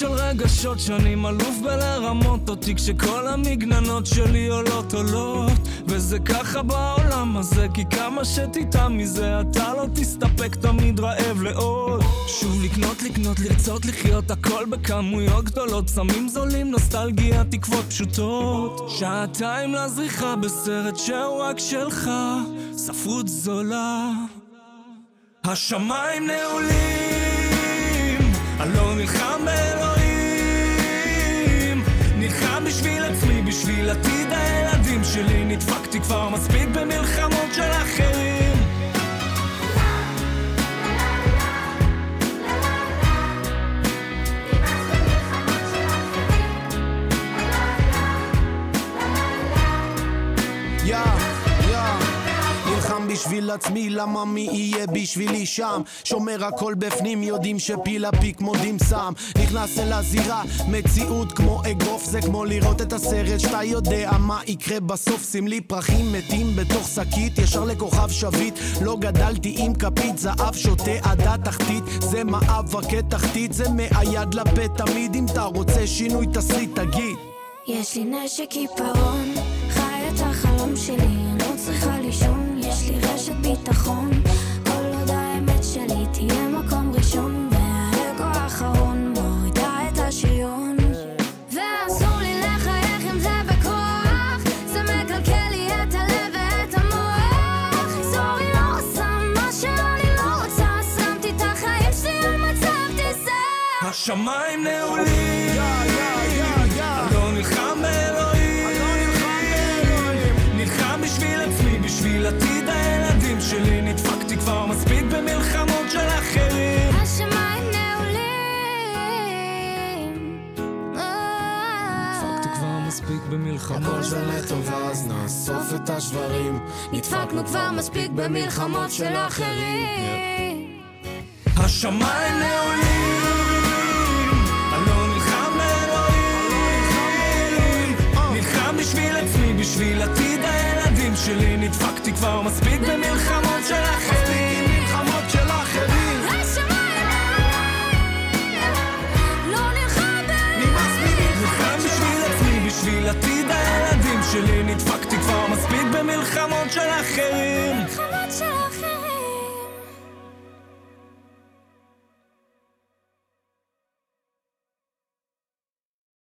רגשות שאני מלוף בלרמות אותי כשכל המגננות שלי עולות וזה ככה בעולם הזה כי כמה שתיתה מזה אתה לא תסתפק תמיד רעב לעוד שוב לקנות, לרצות לחיות הכל בכמויות גדולות סמים זולים, נוסטלגיה, תקוות פשוטות שעתיים לזריחה בסרט שהוא רק שלך ספרות זולה השמיים נעולים אני לא נלחם באלוהים נלחם בשביל עצמי, בשביל עתיד הילדים שלי נדפקתי כבר מספיק במלחמות של אחרים בשביל עצמי, למה מי יהיה בשבילי שם? שומר הכל בפנים, יודעים שפיל הפיק מודים סם נכנס אל הזירה, מציאות כמו אגרוף זה כמו לראות את הסרט שאתה יודע מה יקרה בסוף שים לי פרחים מתים בתוך שקית ישר לכוכב שביט לא גדלתי עם כפית זהב שותה עדה תחתית זה מאבקי תחתית זה מהיד לפה תמיד אם אתה רוצה שינוי תסריט תגיד יש לי נשק עיפרון חי את החלום שלי אני לא צריכה לישון יש לי רשת ביטחון כל עוד האמת שלי תהיה מקום ראשון והאגו האחרון מורידה את השריון ואסור לי לחייך עם זה בכוח זה מקלקל לי את הלב ואת המוח זורי לא עושה מה שאני לא רוצה שמתי את החיים שלי על מצב טיסה השמיים נעולים אני לא נלחם באלוהים נלחם בשביל עצמי בשביל עתיד הילדים שלי נדפקתי כבר מספיק במלחמות של אחרים השמיים נעולים נדפקתי כבר מספיק במלחמות הכל זה לטובה אז נאסוף את השברים נדפקנו כבר מספיק במלחמות של אחרים השמיים נעולים אני לא נלחם באלוהים נלחם בשביל עצמי בשביל עתיד הילדים שלי נדפקתי כבר מספיק במלחמות של אחרים מלחמות של אחרים לא נלחם נלחם בשביל עצמי בשביל עתיד הילדים שלי נדפקתי כבר מספיק במלחמות של אחרים במלחמות של אחרים